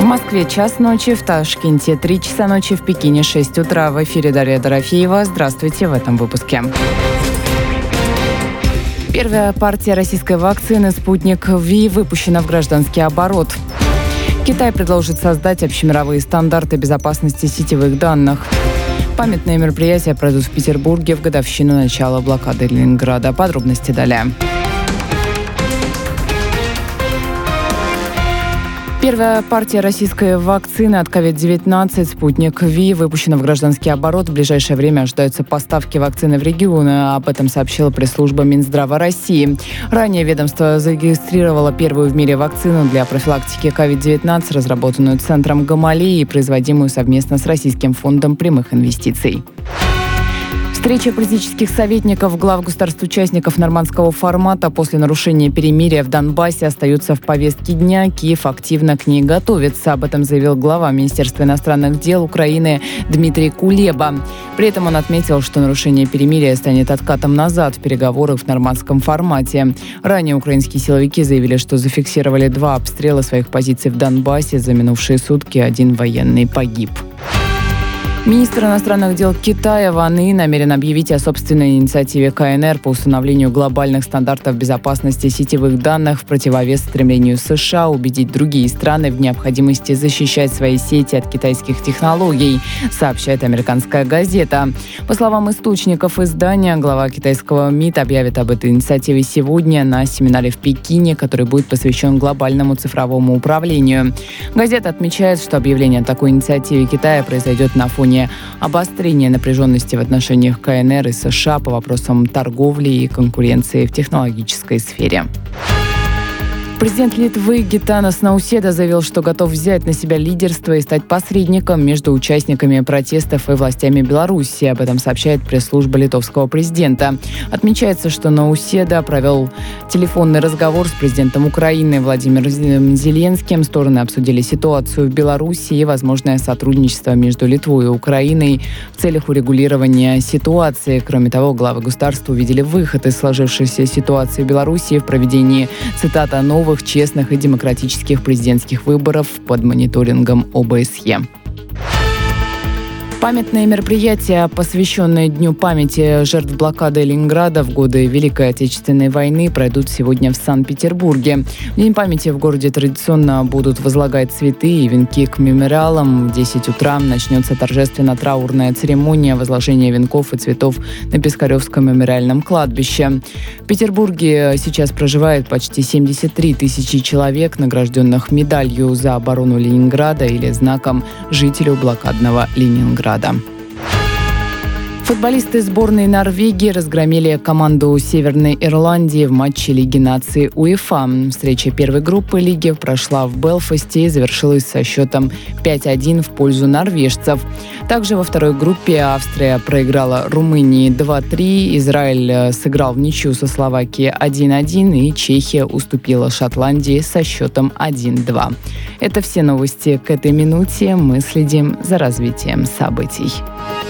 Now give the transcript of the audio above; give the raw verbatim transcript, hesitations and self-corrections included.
В Москве час ночи, в Ташкенте три часа ночи, в Пекине шесть утра. В эфире Дарья Дорофеева. Здравствуйте в этом выпуске. Первая партия российской вакцины «Спутник Ви» выпущена в гражданский оборот. Китай предложит создать общемировые стандарты безопасности сетевых данных. Памятные мероприятия пройдут в Петербурге в годовщину начала блокады Ленинграда. Подробности далее. Первая партия российской вакцины от ковид девятнадцать «Спутник Ви» выпущена в гражданский оборот. В ближайшее время ожидаются поставки вакцины в регионы. Об этом сообщила пресс-служба Минздрава России. Ранее ведомство зарегистрировало первую в мире вакцину для профилактики ковид девятнадцать, разработанную Центром Гамалеи и производимую совместно с Российским фондом прямых инвестиций. Встреча политических советников глав государств-участников нормандского формата после нарушения перемирия в Донбассе остаются в повестке дня. Киев активно к ней готовится. Об этом заявил глава Министерства иностранных дел Украины Дмитрий Кулеба. При этом он отметил, что нарушение перемирия станет откатом назад в переговорах в нормандском формате. Ранее украинские силовики заявили, что зафиксировали два обстрела своих позиций в Донбассе. За минувшие сутки один военный погиб. Министр иностранных дел Китая Ван И намерен объявить о собственной инициативе ка эн эр по установлению глобальных стандартов безопасности сетевых данных в противовес стремлению США убедить другие страны в необходимости защищать свои сети от китайских технологий, сообщает американская газета. По словам источников издания, глава китайского МИД объявит об этой инициативе сегодня на семинаре в Пекине, который будет посвящен глобальному цифровому управлению. Газета отмечает, что объявление о такой инициативе Китая произойдет на фоне обострение напряженности в отношениях ка эн эр и США по вопросам торговли и конкуренции в технологической сфере. Президент Литвы Гитанас Науседа заявил, что готов взять на себя лидерство и стать посредником между участниками протестов и властями Беларуси. Об этом сообщает пресс-служба литовского президента. Отмечается, что Науседа провел телефонный разговор с президентом Украины Владимиром Зеленским. Стороны обсудили ситуацию в Беларуси и возможное сотрудничество между Литвой и Украиной в целях урегулирования ситуации. Кроме того, главы государств увидели выход из сложившейся ситуации в Беларуси в проведении, цитата, новых честных и демократических президентских выборов под мониторингом о бэ эс е. Памятные мероприятия, посвященные Дню памяти жертв блокады Ленинграда в годы Великой Отечественной войны, пройдут сегодня в Санкт-Петербурге. В День памяти в городе традиционно будут возлагать цветы и венки к мемориалам. В десять утра начнется торжественно-траурная церемония возложения венков и цветов на Пискаревском мемориальном кладбище. В Петербурге сейчас проживает почти семьдесят три тысячи человек, награжденных медалью за оборону Ленинграда или знаком жителю блокадного Ленинграда. Футболисты сборной Норвегии разгромили команду Северной Ирландии в матче Лиги наций УЕФА. Встреча первой группы лиги прошла в Белфасте и завершилась со счетом пять один в пользу норвежцев. Также во второй группе Австрия проиграла Румынии два три, Израиль сыграл в ничью со Словакией один один и Чехия уступила Шотландии со счетом один два. Это все новости к этой минуте. Мы следим за развитием событий.